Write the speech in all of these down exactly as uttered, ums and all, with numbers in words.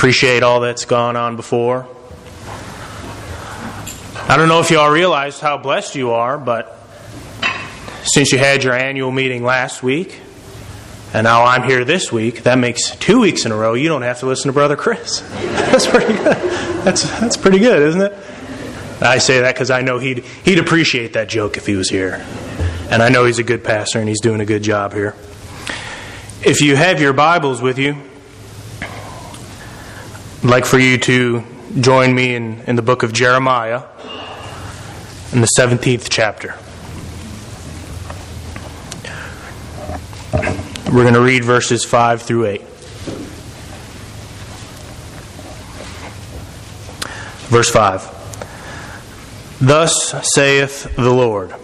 appreciate all that's gone on before. I don't know if you all realized how blessed you are, but since you had your annual meeting last week, and now I'm here this week, that makes two weeks in a row you don't have to listen to Brother Chris. That's pretty good. That's that's pretty good, isn't it? I say that because I know he'd he'd appreciate that joke if he was here. And I know he's a good pastor and he's doing a good job here. If you have your Bibles with you, I'd like for you to join me in, in the book of Jeremiah, in the seventeenth chapter. We're going to read verses five through eight. Verse five. Thus saith the Lord,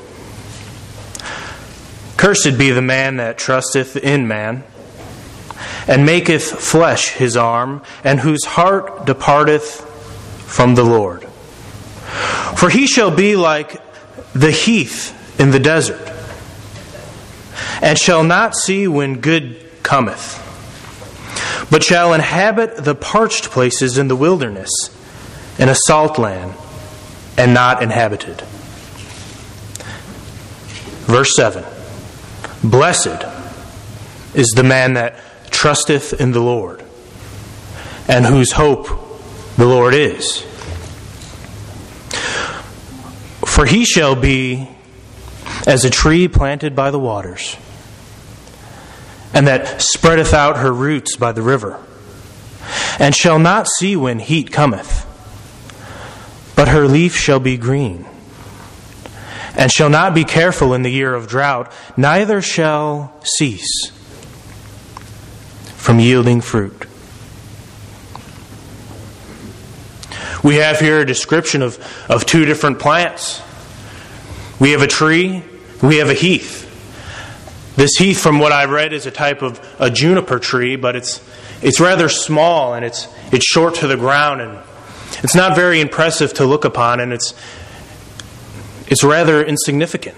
Cursed be the man that trusteth in man, and maketh flesh his arm, and whose heart departeth from the Lord. For he shall be like the heath in the desert, and shall not see when good cometh, but shall inhabit the parched places in the wilderness, in a salt land, and not inhabited. Verse seven. Blessed is the man that trusteth in the Lord, and whose hope the Lord is. For he shall be as a tree planted by the waters, and that spreadeth out her roots by the river, and shall not see when heat cometh, but her leaf shall be green, and shall not be careful in the year of drought, neither shall cease from yielding fruit. We have here a description of, of two different plants. We have a tree, we have a heath. This heath, from what I've read, is a type of a juniper tree, but it's it's rather small and it's it's short to the ground, and it's not very impressive to look upon, and it's it's rather insignificant.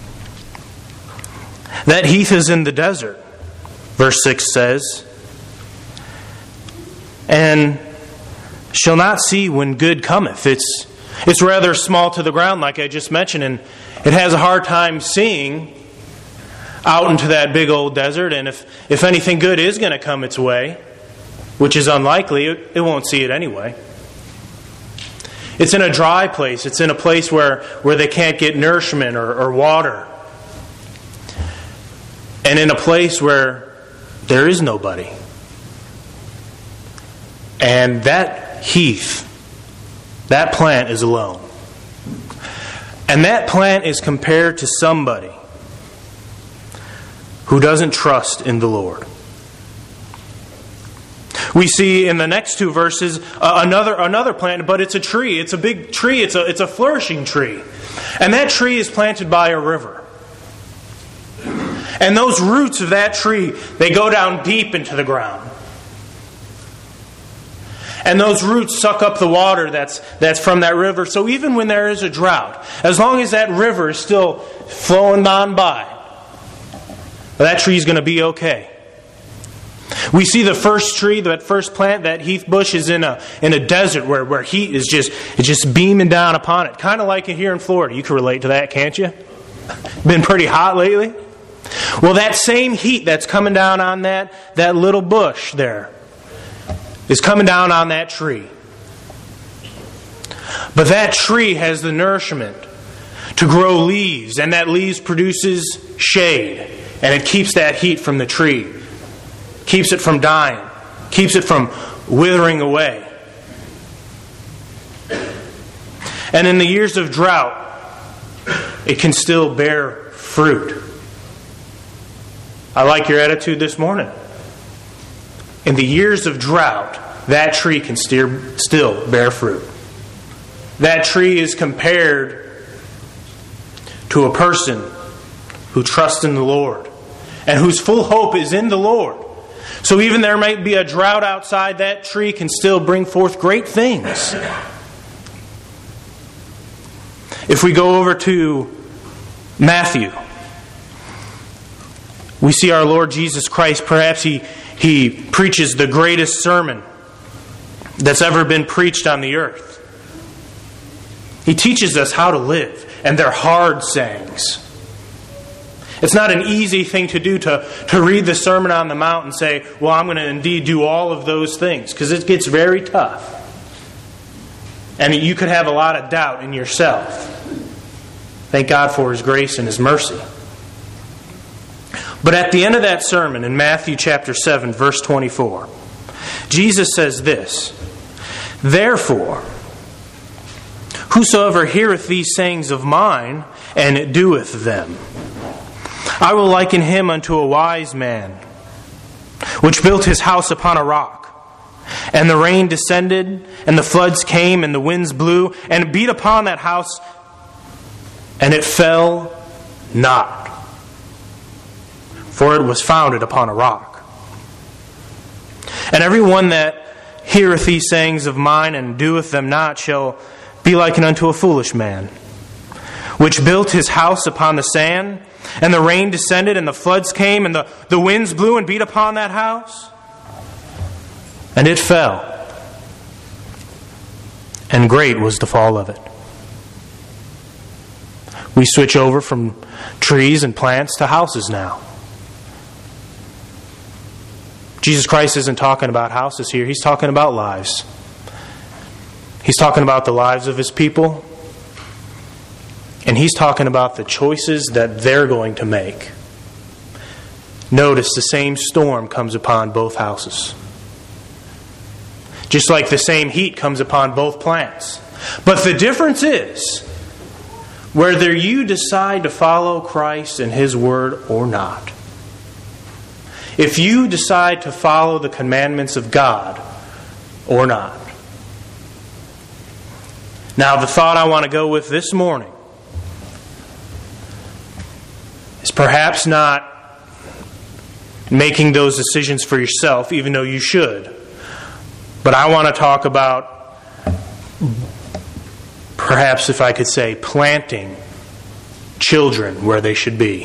That heath is in the desert, verse six says, and shall not see when good cometh. It's it's rather small to the ground, like I just mentioned, and it has a hard time seeing out into that big old desert, and if, if anything good is going to come its way, which is unlikely, it, it won't see it anyway. It's in a dry place. It's in a place where, where they can't get nourishment or, or water. And in a place where there is nobody. And that heath, that plant is alone. And that plant is compared to somebody who doesn't trust in the Lord. We see in the next two verses uh, another another plant, but it's a tree. It's a big tree. It's a it's a flourishing tree. And that tree is planted by a river. And those roots of that tree, they go down deep into the ground. And those roots suck up the water that's that's from that river. So even when there is a drought, as long as that river is still flowing on by, that tree is going to be okay. We see the first tree, that first plant, that heath bush, is in a in a desert where, where heat is just it's just beaming down upon it. Kind of like here in Florida. You can relate to that, can't you? Been pretty hot lately? Well, that same heat that's coming down on that, that little bush there is coming down on that tree. But that tree has the nourishment to grow leaves, and that leaves produces shade, and it keeps that heat from the tree. Keeps it from dying. Keeps it from withering away. And in the years of drought, it can still bear fruit. I like your attitude this morning. In the years of drought, that tree can still bear fruit. That tree is compared to a person who trusts in the Lord and whose full hope is in the Lord. So even there might be a drought outside, that tree can still bring forth great things. If we go over to Matthew, we see our Lord Jesus Christ. Perhaps he, he preaches the greatest sermon that's ever been preached on the earth. He teaches us how to live, and they're hard sayings. It's not an easy thing to do to, to read the Sermon on the Mount and say, well, I'm going to indeed do all of those things, because it gets very tough. And you could have a lot of doubt in yourself. Thank God for His grace and His mercy. But at the end of that sermon, in Matthew chapter seven, verse twenty-four, Jesus says this, "Therefore, whosoever heareth these sayings of mine, and doeth them, I will liken him unto a wise man, which built his house upon a rock. And the rain descended, and the floods came, and the winds blew, and beat upon that house, and it fell not. For it was founded upon a rock. And every one that heareth these sayings of mine, and doeth them not, shall be likened unto a foolish man, which built his house upon the sand, and the rain descended, and the floods came, and the, the winds blew and beat upon that house, and it fell. And great was the fall of it." We switch over from trees and plants to houses now. Jesus Christ isn't talking about houses here. He's talking about lives. He's talking about the lives of His people. And He's talking about the choices that they're going to make. Notice the same storm comes upon both houses. Just like the same heat comes upon both plants. But the difference is, whether you decide to follow Christ and His Word or not. If you decide to follow the commandments of God or not. Now, the thought I want to go with this morning is perhaps not making those decisions for yourself, even though you should. But I want to talk about, perhaps if I could say, planting children where they should be.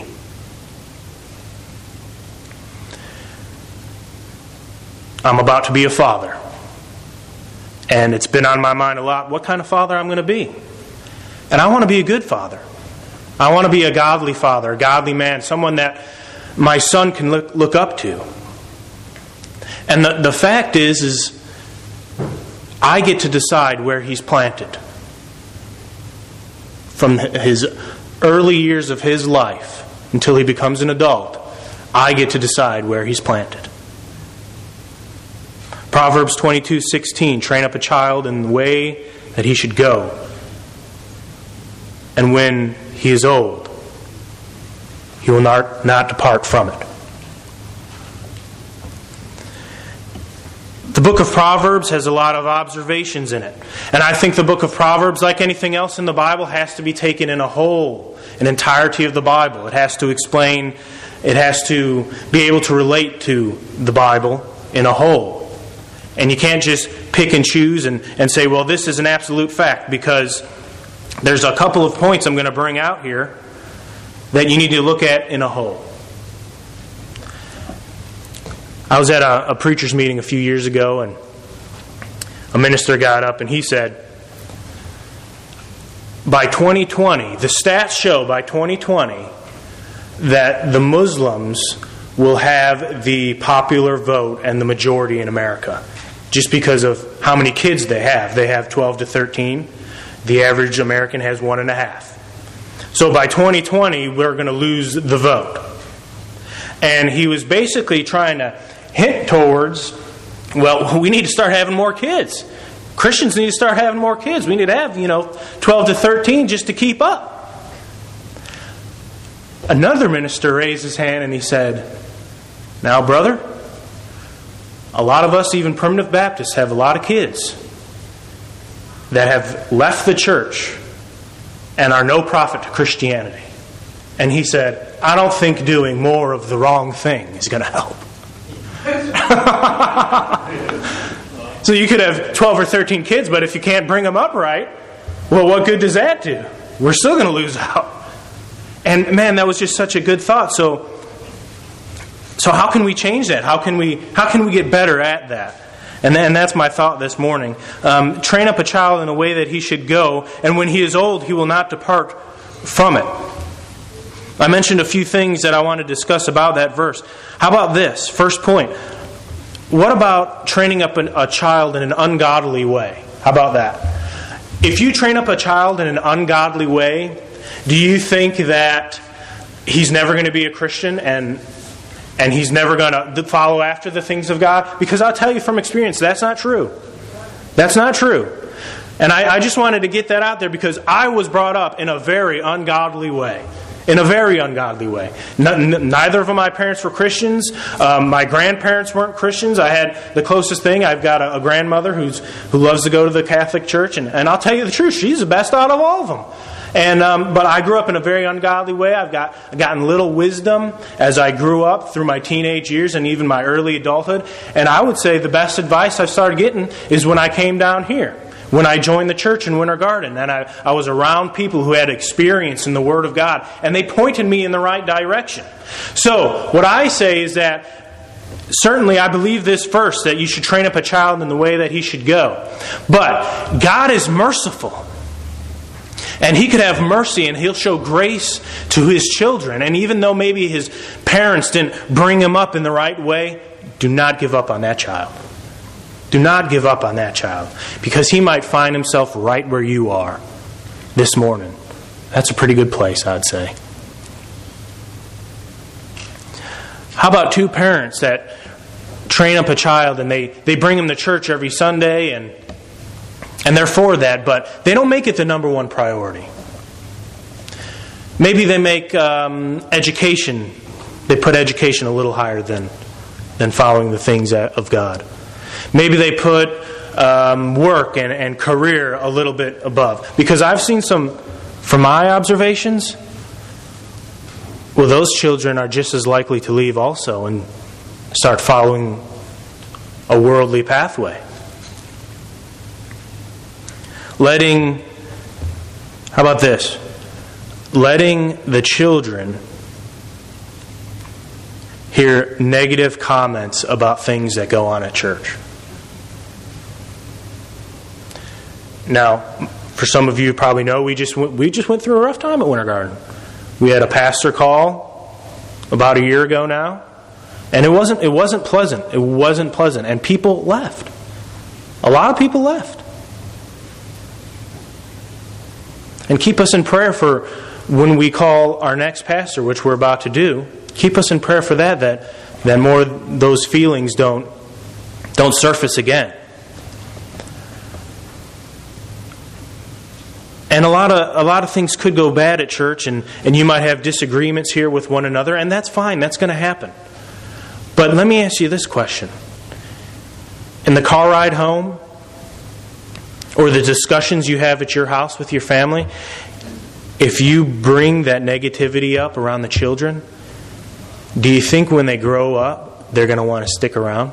I'm about to be a father. And it's been on my mind a lot what kind of father I'm going to be. And I want to be a good father. I want to be a godly father, a godly man, someone that my son can look, look up to. And the, the fact is, is I get to decide where he's planted. From his early years of his life until he becomes an adult, I get to decide where he's planted. Proverbs twenty-two sixteen, train up a child in the way that he should go. And when he is old, he will not, not depart from it. The book of Proverbs has a lot of observations in it. And I think the book of Proverbs, like anything else in the Bible, has to be taken in a whole, an entirety of the Bible. It has to explain, it has to be able to relate to the Bible in a whole. And you can't just pick and choose and, and say, well, this is an absolute fact, because there's a couple of points I'm going to bring out here that you need to look at in a whole. I was at a, a preacher's meeting a few years ago, and a minister got up and he said, by twenty twenty, the stats show by twenty twenty that the Muslims will have the popular vote and the majority in America. Just because of how many kids they have. They have twelve to thirteen. The average American has one and a half. So by twenty twenty, we're going to lose the vote. And he was basically trying to hint towards, well, we need to start having more kids. Christians need to start having more kids. We need to have, you know, twelve to thirteen just to keep up. Another minister raised his hand and he said, now, brother, a lot of us, even primitive Baptists, have a lot of kids that have left the church and are no profit to Christianity. And he said, I don't think doing more of the wrong thing is going to help. So you could have twelve or thirteen kids, but if you can't bring them up right, well, what good does that do? We're still going to lose out. And man, that was just such a good thought. So, so how can we change that? How can we, how can we get better at that? And, th- and that's my thought this morning. Um, train up a child in the way that he should go, and when he is old, he will not depart from it. I mentioned a few things that I want to discuss about that verse. How about this? First point. What about training up an, a child in an ungodly way? How about that? If you train up a child in an ungodly way, do you think that he's never going to be a Christian and and he's never going to follow after the things of God? Because I'll tell you from experience, that's not true. That's not true. And I, I just wanted to get that out there because I was brought up in a very ungodly way. In a very ungodly way. N- neither of my parents were Christians. Um, my grandparents weren't Christians. I had the closest thing. I've got a, a grandmother who's who loves to go to the Catholic Church. And, and I'll tell you the truth, she's the best out of all of them. And um, but I grew up in a very ungodly way. I've got I've gotten little wisdom as I grew up through my teenage years and even my early adulthood. And I would say the best advice I started getting is when I came down here. When I joined the church in Winter Garden, and I, I was around people who had experience in the Word of God, and they pointed me in the right direction. So, what I say is that certainly I believe this first, that you should train up a child in the way that he should go. But God is merciful. And He could have mercy and He'll show grace to His children. And even though maybe his parents didn't bring him up in the right way, do not give up on that child. Do not give up on that child, because he might find himself right where you are this morning. That's a pretty good place, I'd say. How about two parents that train up a child and they, they bring him to church every Sunday and and they're for that, but they don't make it the number one priority. Maybe they make um, education, they put education a little higher than, than following the things of God. Maybe they put um, work and, and career a little bit above. Because I've seen some, from my observations, well, those children are just as likely to leave also and start following a worldly pathway. Letting, how about this? Letting the children hear negative comments about things that go on at church. Now, for some of you probably know, we just went, we just went through a rough time at Winter Garden. We had a pastor call about a year ago now, and it wasn't it wasn't pleasant. It wasn't pleasant, and people left. A lot of people left. And keep us in prayer for when we call our next pastor, which we're about to do. Keep us in prayer for that, that that more those feelings don't don't surface again. And a lot of a lot of things could go bad at church, and, and you might have disagreements here with one another, and that's fine. That's going to happen. But let me ask you this question. In the car ride home, or the discussions you have at your house with your family, if you bring that negativity up around the children, do you think when they grow up, they're going to want to stick around?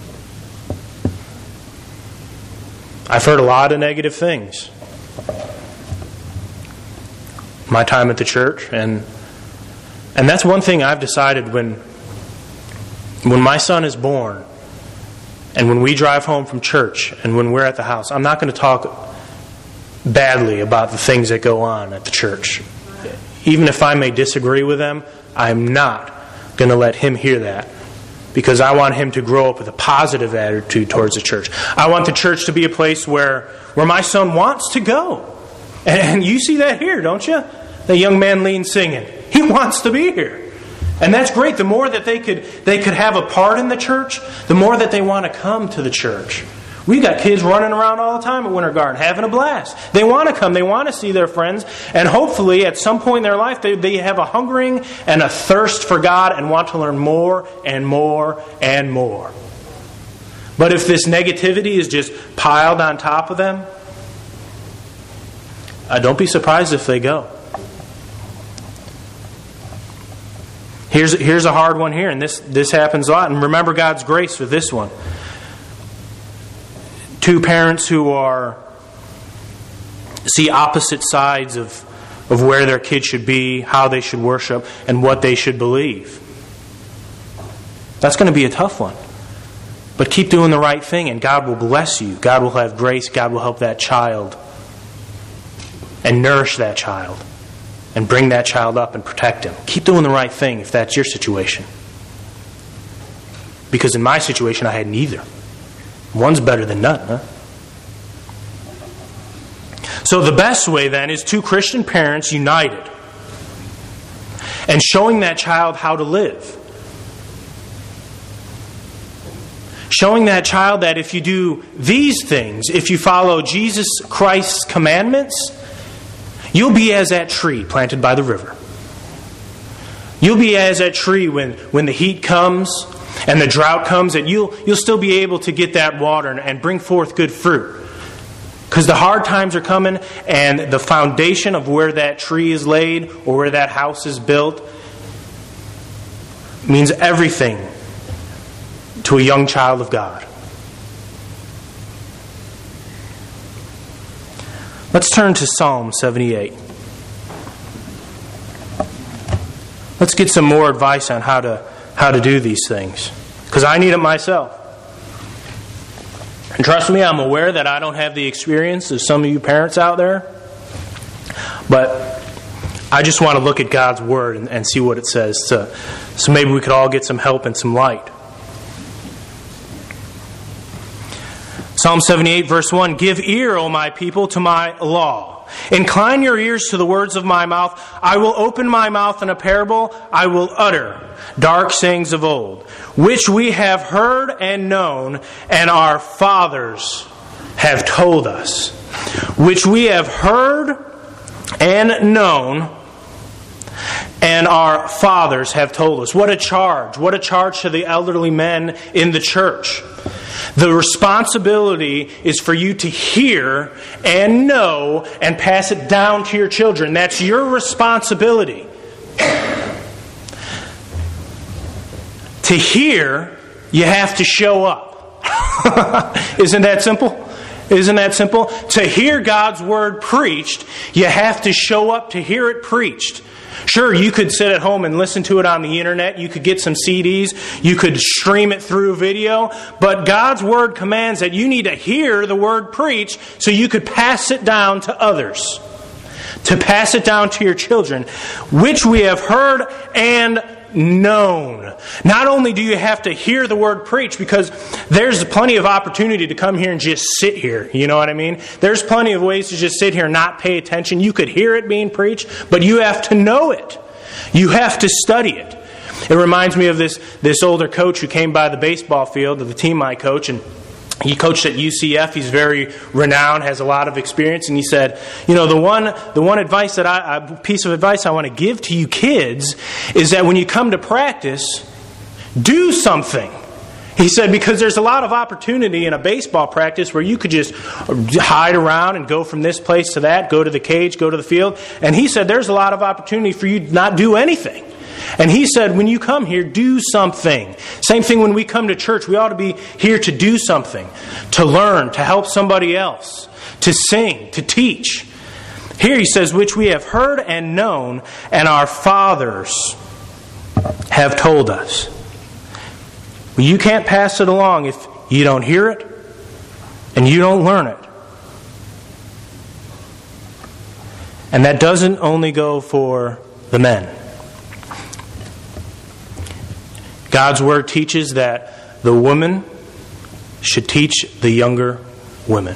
I've heard a lot of negative things. My time at the church, and and that's one thing I've decided when when my son is born, and when we drive home from church, and when we're at the house, I'm not going to talk badly about the things that go on at the church. Even if I may disagree with them, I'm not going to let him hear that, because I want him to grow up with a positive attitude towards the church. I want the church to be a place where where my son wants to go. And you see that here, don't you? The young man lean singing. He wants to be here. And that's great. The more that they could they could have a part in the church, the more that they want to come to the church. We've got kids running around all the time at Winter Garden, having a blast. They want to come. They want to see their friends. And hopefully, at some point in their life, they, they have a hungering and a thirst for God and want to learn more and more and more. But if this negativity is just piled on top of them, uh, don't be surprised if they go. Here's, here's a hard one here, and this, this happens a lot. And remember God's grace with this one. Two parents who are see opposite sides of, of where their kids should be, how they should worship, and what they should believe. That's going to be a tough one. But keep doing the right thing and God will bless you. God will have grace. God will help that child and nourish that child and bring that child up and protect him. Keep doing the right thing if that's your situation. Because in my situation, I had neither. One's better than none, huh? So the best way then is two Christian parents united and showing that child how to live. Showing that child that if you do these things, if you follow Jesus Christ's commandments, you'll be as that tree planted by the river. You'll be as that tree when, when the heat comes and the drought comes, that you'll, you'll still be able to get that water and, and bring forth good fruit. Because the hard times are coming, and the foundation of where that tree is laid or where that house is built means everything to a young child of God. Let's turn to Psalm seventy-eight. Let's get some more advice on how to how to do these things. Because I need it myself. And trust me, I'm aware that I don't have the experience of some of you parents out there. But I just want to look at God's Word and, and see what it says. So, so maybe we could all get some help and some light. Psalm seventy-eight, verse one, "Give ear, O my people, to my law. Incline your ears to the words of my mouth. I will open my mouth in a parable. I will utter dark sayings of old, which we have heard and known, and our fathers have told us." Which we have heard and known, and our fathers have told us. What a charge. What a charge to the elderly men in the church. The responsibility is for you to hear and know and pass it down to your children. That's your responsibility. To hear, you have to show up. Isn't that simple? Isn't that simple? To hear God's Word preached, you have to show up to hear it preached. Sure, you could sit at home and listen to it on the internet. You could get some C Ds. You could stream it through video. But God's Word commands that you need to hear the Word preached so you could pass it down to others. To pass it down to your children, which we have heard and known. Not only do you have to hear the Word preached, because there's plenty of opportunity to come here and just sit here. You know what I mean? There's plenty of ways to just sit here and not pay attention. You could hear it being preached, but you have to know it. You have to study it. It reminds me of this, this older coach who came by the baseball field, of the team I coach, and he coached at U C F. He's very renowned, has a lot of experience, and he said, you know, the one the one advice that I, a piece of advice I want to give to you kids is that when you come to practice, do something. He said, because there's a lot of opportunity in a baseball practice where you could just hide around and go from this place to that, go to the cage, go to the field. And he said, there's a lot of opportunity for you to not do anything. And he said, when you come here, do something. Same thing when we come to church. We ought to be here to do something, to learn, to help somebody else, to sing, to teach. Here he says, which we have heard and known, and our fathers have told us. Well, you can't pass it along if you don't hear it and you don't learn it. And that doesn't only go for the men. God's Word teaches that the woman should teach the younger women.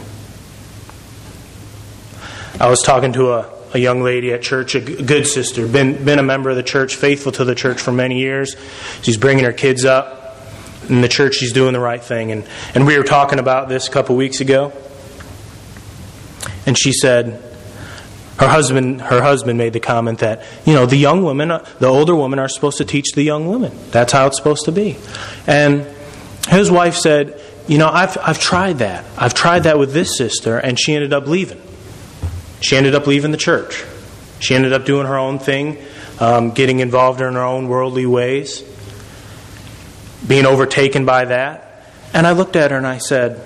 I was talking to a, a young lady at church, a good sister, been, been a member of the church, faithful to the church for many years. She's bringing her kids up in the church. She's doing the right thing. And, and we were talking about this a couple weeks ago. And she said, Her husband, her husband made the comment that, you know, the young women, the older women are supposed to teach the young women. That's how it's supposed to be. And his wife said, you know, I've I've tried that. I've tried that with this sister, and she ended up leaving. She ended up leaving the church. She ended up doing her own thing, um, getting involved in her own worldly ways, being overtaken by that. And I looked at her and I said,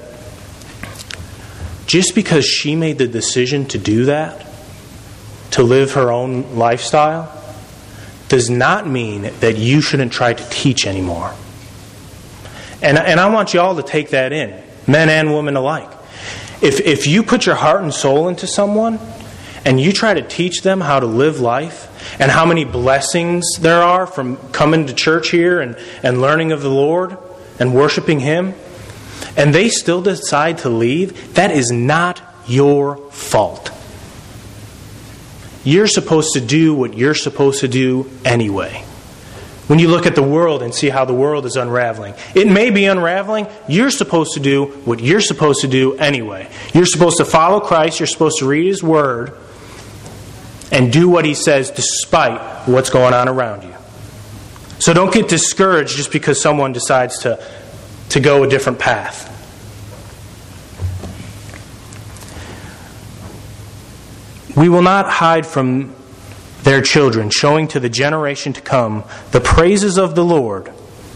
just because she made the decision to do that, to live her own lifestyle, does not mean that you shouldn't try to teach anymore. And, and I want you all to take that in, men and women alike. If, if you put your heart and soul into someone and you try to teach them how to live life and how many blessings there are from coming to church here and, and learning of the Lord and worshiping Him, and they still decide to leave, that is not your fault. You're supposed to do what you're supposed to do anyway. When you look at the world and see how the world is unraveling, it may be unraveling. You're supposed to do what you're supposed to do anyway. You're supposed to follow Christ. You're supposed to read His Word and do what He says despite what's going on around you. So don't get discouraged just because someone decides to, to go a different path. We will not hide from their children, showing to the generation to come the praises of the Lord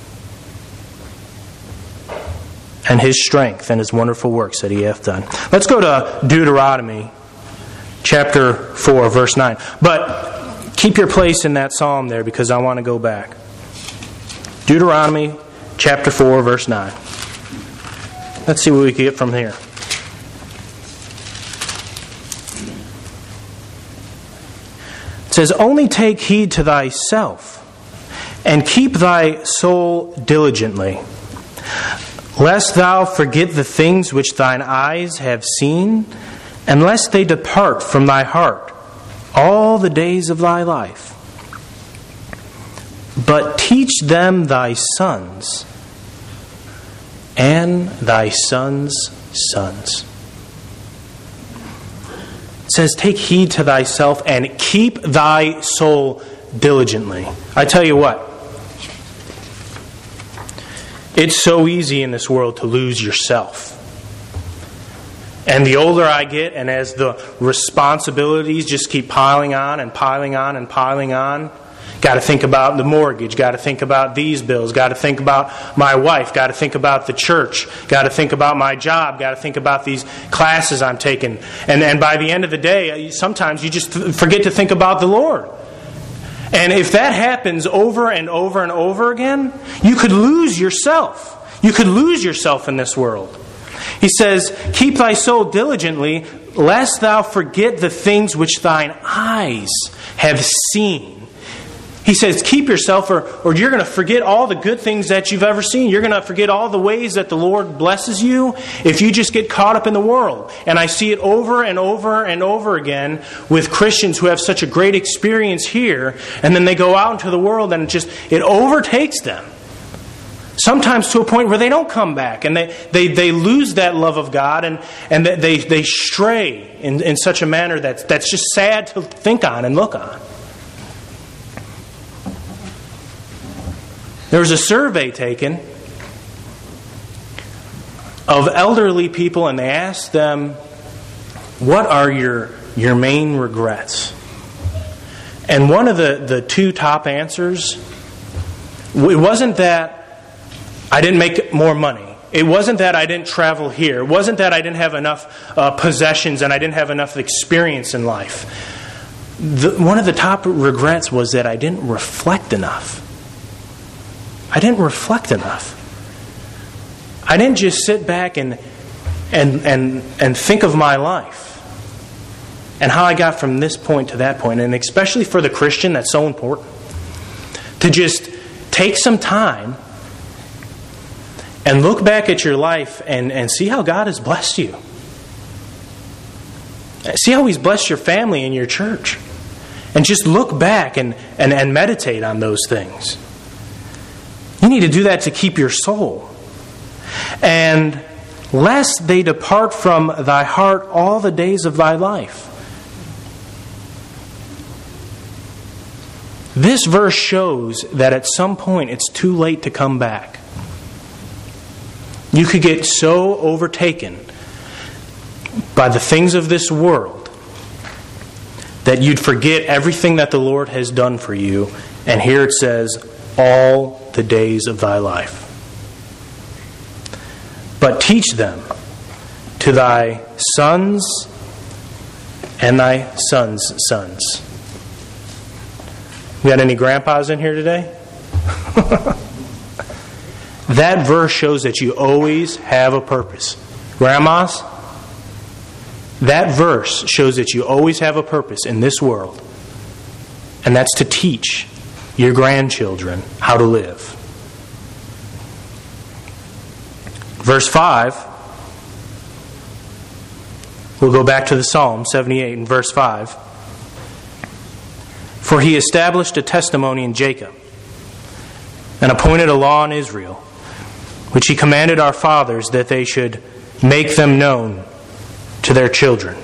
and His strength and His wonderful works that He hath done. Let's go to Deuteronomy chapter four, verse nine. But keep your place in that psalm there because I want to go back. Deuteronomy chapter four, verse nine. Let's see what we can get from here. It says, "Only take heed to thyself, and keep thy soul diligently, lest thou forget the things which thine eyes have seen, and lest they depart from thy heart all the days of thy life. But teach them thy sons, and thy sons' sons." It says, take heed to thyself and keep thy soul diligently. I tell you what, it's so easy in this world to lose yourself. And the older I get, and as the responsibilities just keep piling on and piling on and piling on, got to think about the mortgage, got to think about these bills, got to think about my wife, got to think about the church, got to think about my job, got to think about these classes I'm taking. And, and by the end of the day, sometimes you just forget to think about the Lord. And if that happens over and over and over again, you could lose yourself. You could lose yourself in this world. He says, keep thy soul diligently, lest thou forget the things which thine eyes have seen. He says, keep yourself, or, or you're going to forget all the good things that you've ever seen. You're going to forget all the ways that the Lord blesses you if you just get caught up in the world. And I see it over and over and over again with Christians who have such a great experience here, and then they go out into the world and it just, it overtakes them. Sometimes to a point where they don't come back, and they, they, they lose that love of God, and, and they, they stray in, in such a manner that's, that's just sad to think on and look on. There was a survey taken of elderly people, and they asked them, what are your, your main regrets? And one of the, the two top answers, it wasn't that I didn't make more money. It wasn't that I didn't travel here. It wasn't that I didn't have enough uh, possessions and I didn't have enough experience in life. The, one of the top regrets was that I didn't reflect enough. I didn't reflect enough. I didn't just sit back and and and and think of my life and how I got from this point to that point. And especially for the Christian, that's so important. To just take some time and look back at your life and, and see how God has blessed you. See how He's blessed your family and your church. And just look back and, and, and meditate on those things. You need to do that to keep your soul. And lest they depart from thy heart all the days of thy life. This verse shows that at some point it's too late to come back. You could get so overtaken by the things of this world that you'd forget everything that the Lord has done for you. And here it says, all the days of thy life. But teach them to thy sons and thy sons' sons. We got any grandpas in here today? That verse shows that you always have a purpose. Grandmas, that verse shows that you always have a purpose in this world. And that's to teach your grandchildren how to live. Verse five, we'll go back to the Psalm seventy-eight and verse five. For he established a testimony in Jacob and appointed a law in Israel, which he commanded our fathers that they should make them known to their children.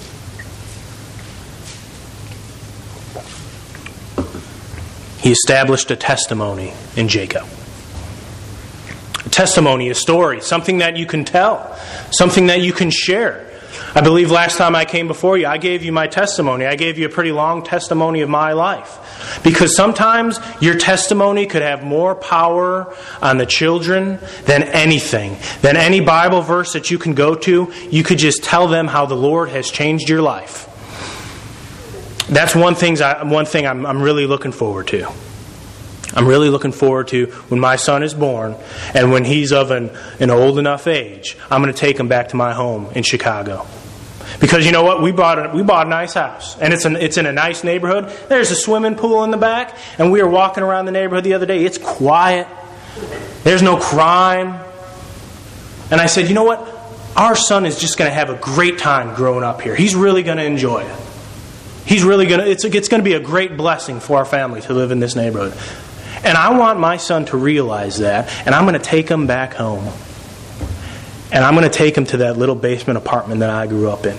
He established a testimony in Jacob. A testimony, a story, something that you can tell, something that you can share. I believe last time I came before you, I gave you my testimony. I gave you a pretty long testimony of my life. Because sometimes your testimony could have more power on the children than anything, than any Bible verse that you can go to. You could just tell them how the Lord has changed your life. That's one thing, one thing I'm, I'm really looking forward to. I'm really looking forward to when my son is born and when he's of an, an old enough age, I'm going to take him back to my home in Chicago. Because you know what? We bought a, we bought a nice house. And it's, an, it's in a nice neighborhood. There's a swimming pool in the back. And we were walking around the neighborhood the other day. It's quiet. There's no crime. And I said, you know what? Our son is just going to have a great time growing up here. He's really going to enjoy it. He's really going to, it's, it's going to be a great blessing for our family to live in this neighborhood. And I want my son to realize that, and I'm going to take him back home. And I'm going to take him to that little basement apartment that I grew up in.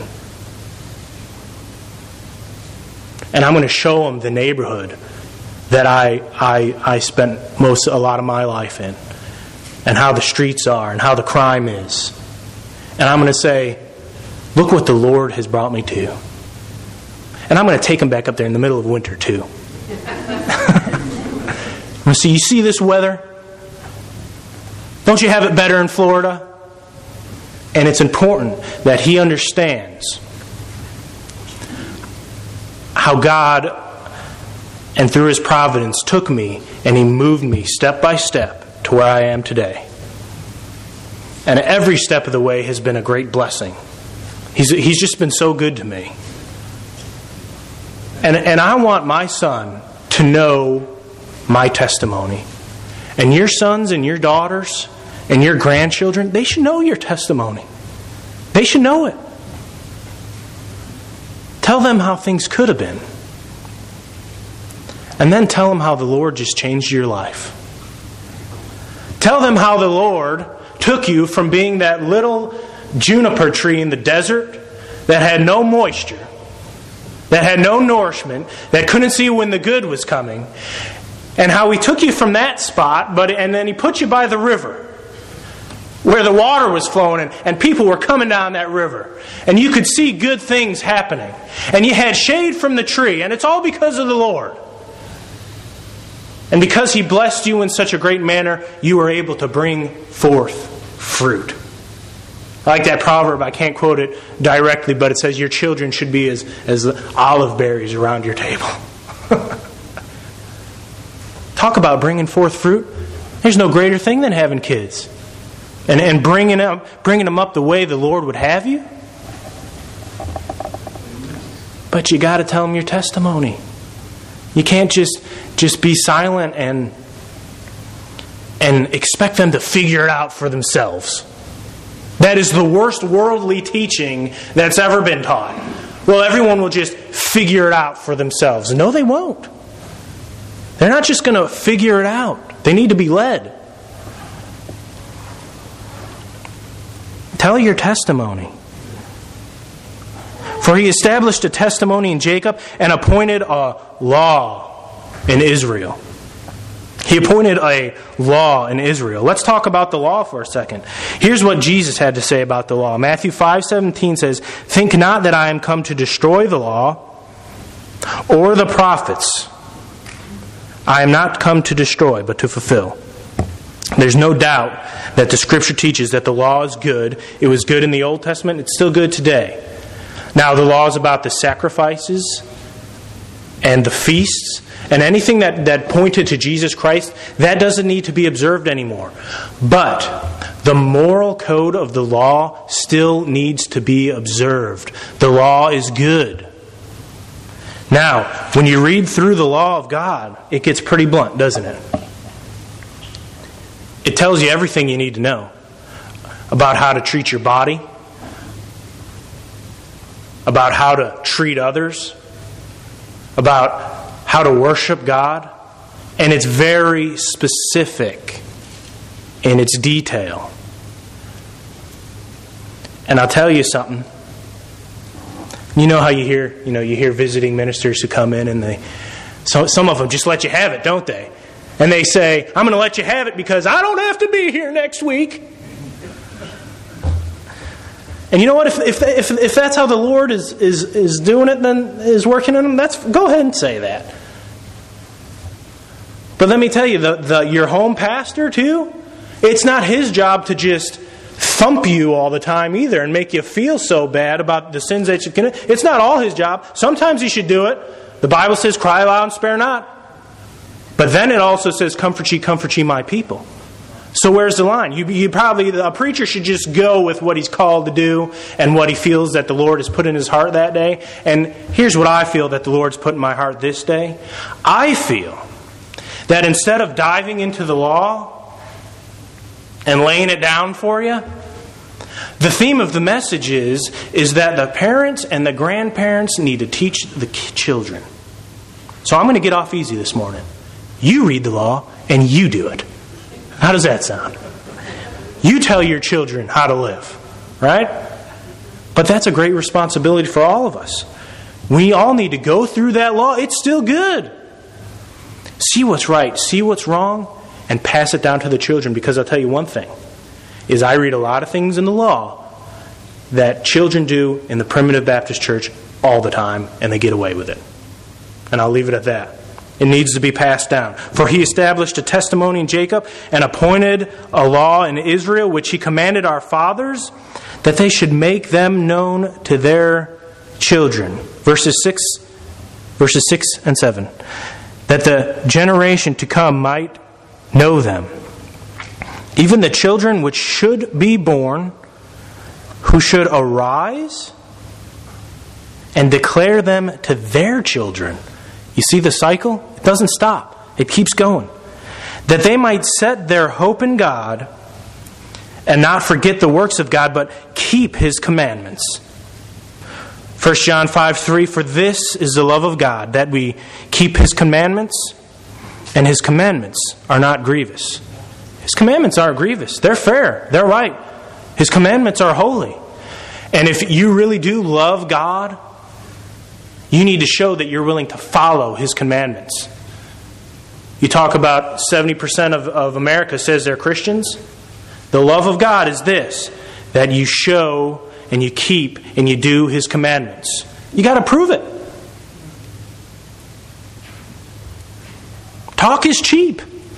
And I'm going to show him the neighborhood that I I I spent most a lot of my life in, and how the streets are, and how the crime is. And I'm going to say, look what the Lord has brought me to. And I'm going to take him back up there in the middle of winter too. So you see this weather? Don't you have it better in Florida? And it's important that he understands how God, and through His providence, took me and He moved me step by step to where I am today. And every step of the way has been a great blessing. He's, he's just been so good to me. And, and I want my son to know my testimony. And your sons and your daughters and your grandchildren, they should know your testimony. They should know it. Tell them how things could have been. And then tell them how the Lord just changed your life. Tell them how the Lord took you from being that little juniper tree in the desert that had no moisture, that had no nourishment, that couldn't see when the good was coming, and how He took you from that spot, but and then He put you by the river where the water was flowing and, and people were coming down that river. And you could see good things happening. And you had shade from the tree. And it's all because of the Lord. And because He blessed you in such a great manner, you were able to bring forth fruit. I like that proverb. I can't quote it directly, but it says your children should be as, as olive berries around your table. Talk about bringing forth fruit. There's no greater thing than having kids. And, and bringing them, bringing them up the way the Lord would have you. But you got to tell them your testimony. You can't just, just be silent and, and expect them to figure it out for themselves. That is the worst worldly teaching that's ever been taught. Well, everyone will just figure it out for themselves. No, they won't. They're not just going to figure it out. They need to be led. Tell your testimony. For He established a testimony in Jacob and appointed a law in Israel. He appointed a law in Israel. Let's talk about the law for a second. Here's what Jesus had to say about the law. Matthew five seventeen says, "Think not that I am come to destroy the law or the prophets. I am not come to destroy, but to fulfill." There's no doubt that the Scripture teaches that the law is good. It was good in the Old Testament. It's still good today. Now, the law is about the sacrifices and the feasts and anything that, that pointed to Jesus Christ, that doesn't need to be observed anymore. But the moral code of the law still needs to be observed. The law is good. Now, when you read through the law of God, it gets pretty blunt, doesn't it? It tells you everything you need to know about how to treat your body, about how to treat others, about how to worship God, and it's very specific in its detail. And I'll tell you something. You know how you hear, you know, you hear visiting ministers who come in and they, so some of them just let you have it, don't they? And they say, I'm going to let you have it because I don't have to be here next week. And you know what? If if if, if that's how the Lord is, is, is doing it, then is working in them, that's go ahead and say that. But let me tell you, the, the your home pastor too, it's not his job to just thump you all the time either and make you feel so bad about the sins that you can. It's not all his job. Sometimes he should do it. The Bible says, cry loud and spare not. But then it also says, comfort ye, comfort ye my people. So where's the line? You, you probably, a preacher should just go with what he's called to do and what he feels that the Lord has put in his heart that day. And here's what I feel that the Lord's put in my heart this day. I feel that instead of diving into the law and laying it down for you, the theme of the message is, is that the parents and the grandparents need to teach the children. So I'm going to get off easy this morning. You read the law and you do it. How does that sound? You tell your children how to live, right? But that's a great responsibility for all of us. We all need to go through that law. It's still good. See what's right, see what's wrong, and pass it down to the children. Because I'll tell you one thing, is I read a lot of things in the law that children do in the Primitive Baptist Church all the time, and they get away with it. And I'll leave it at that. It needs to be passed down. For he established a testimony in Jacob and appointed a law in Israel, which he commanded our fathers, that they should make them known to their children. Verses six, verses six and seven. That the generation to come might know them. Even the children which should be born, who should arise and declare them to their children. You see the cycle? It doesn't stop. It keeps going. That they might set their hope in God and not forget the works of God, but keep His commandments. First John five three, for this is the love of God, that we keep His commandments, and His commandments are not grievous. His commandments aren't grievous. They're fair. They're right. His commandments are holy. And if you really do love God, you need to show that you're willing to follow His commandments. You talk about seventy percent of, of America says they're Christians. The love of God is this, that you show and you keep and you do His commandments. You got to prove it. Talk is cheap.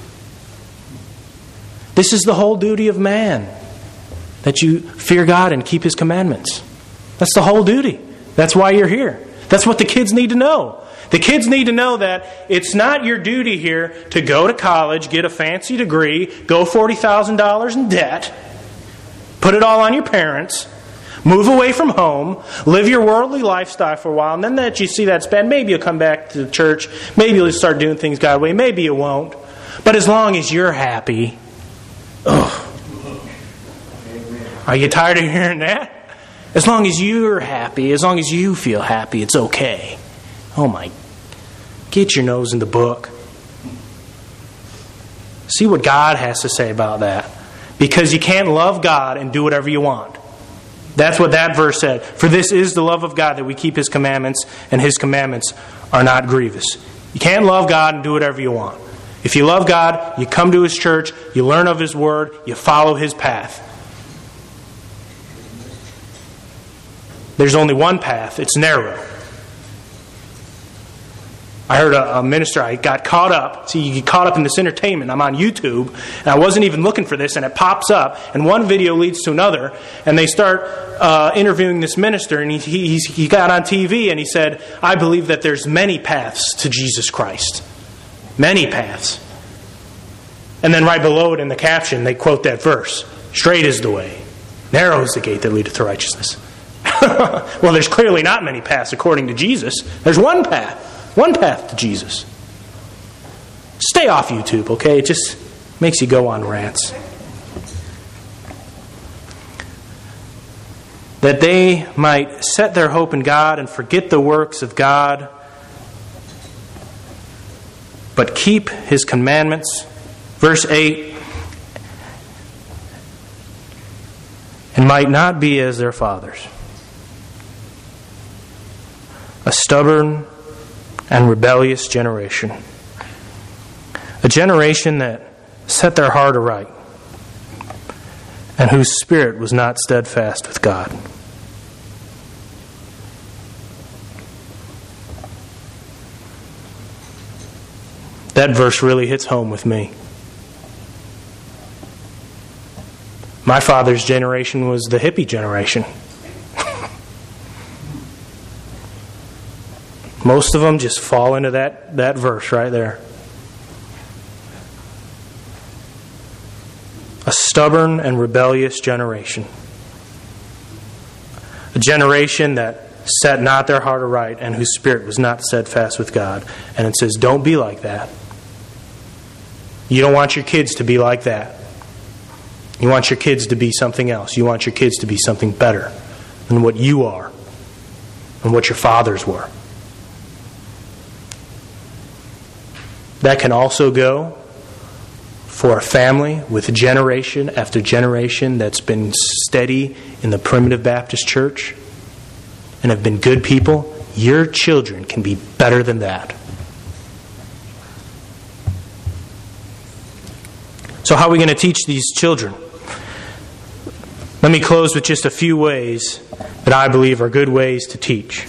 This is the whole duty of man, that you fear God and keep His commandments. That's the whole duty. That's why you're here. That's what the kids need to know. The kids need to know that it's not your duty here to go to college, get a fancy degree, go forty thousand dollars in debt, put it all on your parents, move away from home, live your worldly lifestyle for a while, and then that you see that's bad, maybe you'll come back to the church, maybe you'll start doing things God's way, maybe you won't. But as long as you're happy, ugh. Are you tired of hearing that? As long as you're happy, as long as you feel happy, it's okay. Oh my, get your nose in the book. See what God has to say about that. Because you can't love God and do whatever you want. That's what that verse said. For this is the love of God, that we keep His commandments, and His commandments are not grievous. You can't love God and do whatever you want. If you love God, you come to His church, you learn of His Word, you follow His path. There's only one path. It's narrow. I heard a, a minister, I got caught up. See, you get caught up in this entertainment. I'm on YouTube, and I wasn't even looking for this, and it pops up, and one video leads to another, and they start uh, interviewing this minister, and he, he, he got on T V, and he said, I believe that there's many paths to Jesus Christ. Many paths. And then right below it in the caption, they quote that verse. Straight is the way. Narrow is the gate that leadeth to righteousness. Well, there's clearly not many paths according to Jesus. There's one path. One path to Jesus. Stay off YouTube, okay? It just makes you go on rants. That they might set their hope in God and forget the works of God, but keep His commandments. Verse eight. And might not be as their fathers, a stubborn and rebellious generation. A generation that set their heart aright and whose spirit was not steadfast with God. That verse really hits home with me. My father's generation was the hippie generation. Most of them just fall into that, that verse right there. A stubborn and rebellious generation. A generation that set not their heart aright and whose spirit was not steadfast with God. And it says, don't be like that. You don't want your kids to be like that. You want your kids to be something else. You want your kids to be something better than what you are and what your fathers were. That can also go for a family with generation after generation that's been steady in the primitive Baptist church and have been good people. Your children can be better than that. So how are we going to teach these children? Let me close with just a few ways that I believe are good ways to teach.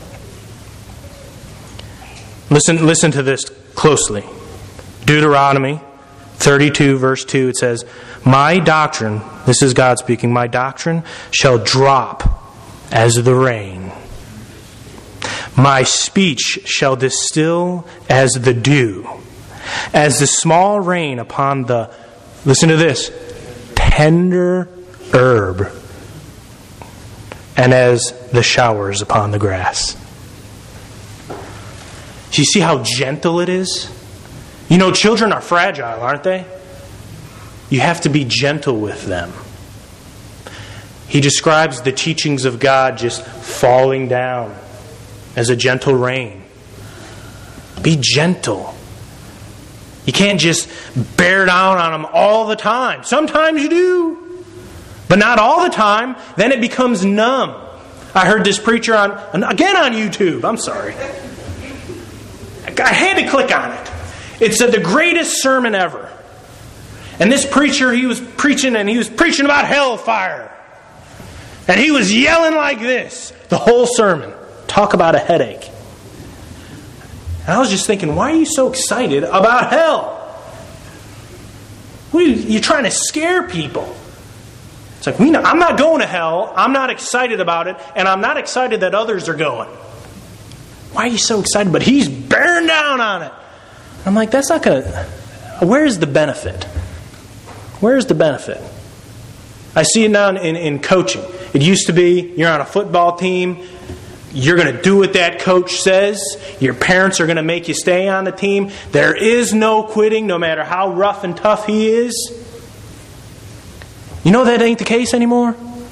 Listen, listen to this closely. Deuteronomy thirty-two, verse two, it says, my doctrine, this is God speaking, my doctrine shall drop as the rain. My speech shall distill as the dew, as the small rain upon the, listen to this, tender herb, and as the showers upon the grass. Do you see how gentle it is? You know, children are fragile, aren't they? You have to be gentle with them. He describes the teachings of God just falling down as a gentle rain. Be gentle. You can't just bear down on them all the time. Sometimes you do, but not all the time. Then it becomes numb. I heard this preacher on, again on YouTube. I'm sorry. I had to click on it. It said the greatest sermon ever. And this preacher, he was preaching and he was preaching about hellfire. And he was yelling like this the whole sermon. Talk about a headache. And I was just thinking, why are you so excited about hell? What are you, you're trying to scare people. It's like, we know, I'm not going to hell. I'm not excited about it. And I'm not excited that others are going. Why are you so excited? But he's bearing down on it. I'm like, that's not going to... Where's the benefit? Where's the benefit? I see it now in, in coaching. It used to be, you're on a football team, you're going to do what that coach says, your parents are going to make you stay on the team. There is no quitting, no matter how rough and tough he is. You know that ain't the case anymore?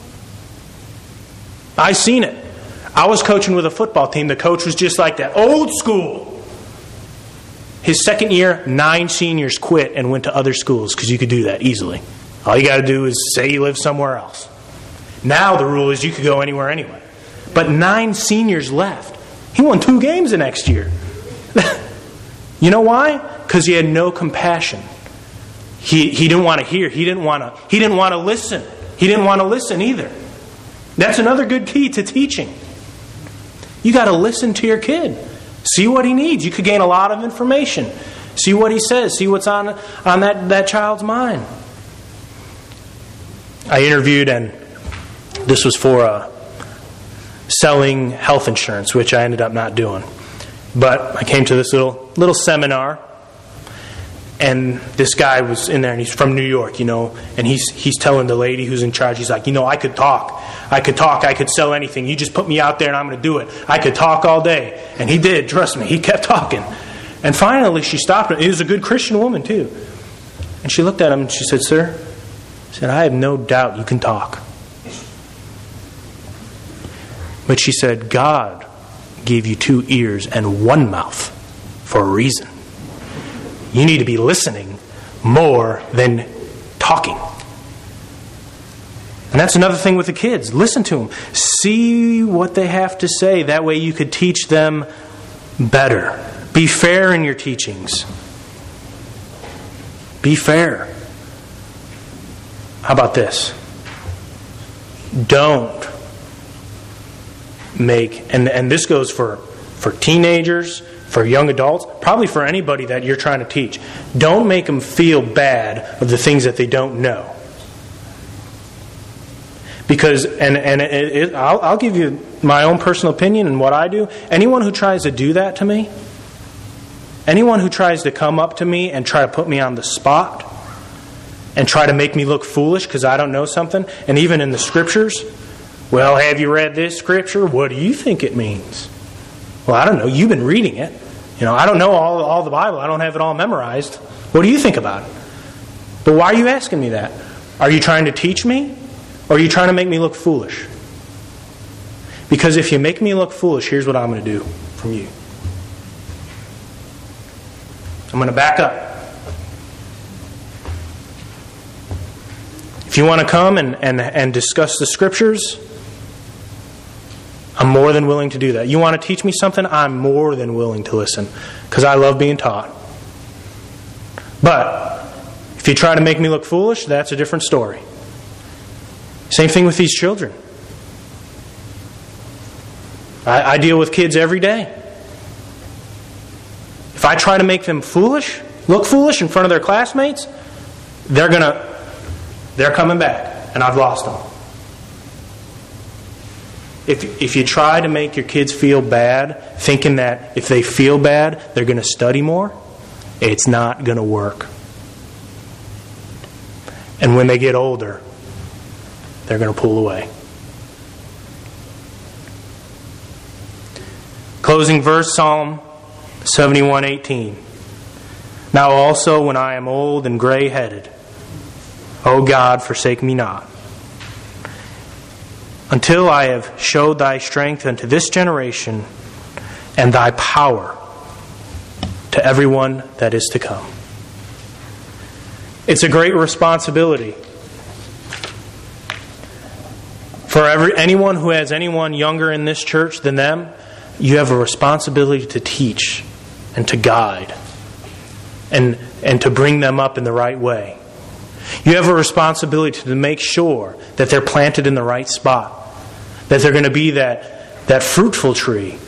I've seen it. I was coaching with a football team. The coach was just like that. Old school. His second year, nine seniors quit and went to other schools because you could do that easily. All you got to do is say you live somewhere else. Now the rule is you could go anywhere anyway. But nine seniors left. He won two games the next year. You know why? Because he had no compassion. He he didn't want to hear. He didn't want to. He didn't want to listen. He didn't want to listen either. That's another good key to teaching. You got to listen to your kid. See what he needs. You could gain a lot of information. See what he says. See what's on, on that, that child's mind. I interviewed, and this was for uh, selling health insurance, which I ended up not doing. But I came to this little little seminar, and this guy was in there, and he's from New York, you know, and he's he's telling the lady who's in charge, he's like, you know, I could talk. I could talk. I could sell anything. You just put me out there, and I'm going to do it. I could talk all day. And he did. Trust me. He kept talking. And finally, she stopped him. He was a good Christian woman, too. And she looked at him, and she said, sir, she said, I have no doubt you can talk. But she said, God gave you two ears and one mouth for a reason. You need to be listening more than talking. And that's another thing with the kids. Listen to them. See what they have to say. That way you could teach them better. Be fair in your teachings. Be fair. How about this? Don't make, and, and this goes for, for teenagers, for young adults, probably for anybody that you're trying to teach. Don't make them feel bad of the things that they don't know. Because, and, and it, it, I'll, I'll give you my own personal opinion and what I do. Anyone who tries to do that to me, anyone who tries to come up to me and try to put me on the spot and try to make me look foolish because I don't know something, and even in the Scriptures, well, have you read this Scripture? What do you think it means? Well, I don't know. You've been reading it. You know, I don't know all, all the Bible. I don't have it all memorized. What do you think about it? But why are you asking me that? Are you trying to teach me? Or are you trying to make me look foolish? Because if you make me look foolish, here's what I'm going to do from you. I'm going to back up. If you want to come and, and, and discuss the Scriptures, I'm more than willing to do that. You want to teach me something? I'm more than willing to listen because I love being taught. But if you try to make me look foolish, that's a different story. Same thing with these children. I, I deal with kids every day. If I try to make them foolish, look foolish in front of their classmates, they're gonna, they're coming back, and I've lost them. If if you try to make your kids feel bad, thinking that if they feel bad, they're going to study more, it's not going to work. And when they get older, they're going to pull away. Closing verse, Psalm seventy-one eighteen. Now also when I am old and gray-headed, O God, forsake me not, until I have showed thy strength unto this generation, and thy power to everyone that is to come. It's a great responsibility for every, anyone who has anyone younger in this church than them. You have a responsibility to teach and to guide and, and to bring them up in the right way. You have a responsibility to make sure that they're planted in the right spot, that they're going to be that, that fruitful tree,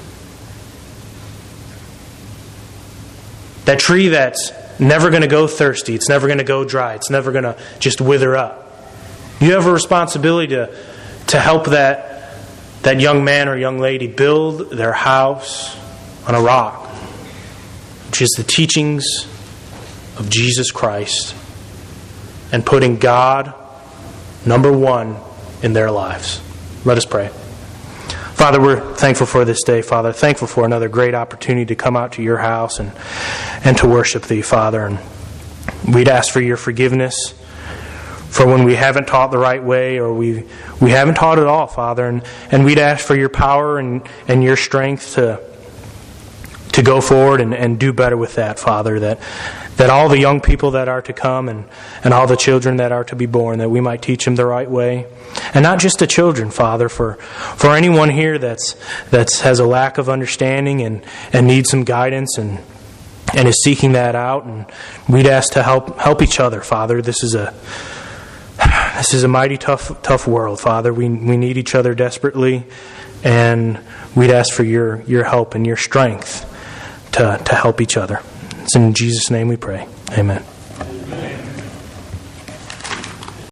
that tree that's never going to go thirsty, it's never going to go dry, it's never going to just wither up. You have a responsibility to, to help that that young man or young lady build their house on a rock, which is the teachings of Jesus Christ, and putting God number one in their lives. Let us pray. Father, we're thankful for this day, Father. Thankful for another great opportunity to come out to your house and, and to worship thee, Father. And we'd ask for your forgiveness for when we haven't taught the right way, or we we haven't taught at all, Father. And, and we'd ask for your power and, and your strength to to go forward and, and do better with that, Father. That that all the young people that are to come and, and all the children that are to be born, that we might teach them the right way. And not just the children, Father, for for anyone here that's that's has a lack of understanding and, and needs some guidance and and is seeking that out. And we'd ask to help help each other, Father. This is a This is a mighty tough, tough world, Father. We we need each other desperately, and we'd ask for your, your help and your strength to, to help each other. It's in Jesus' name we pray. Amen.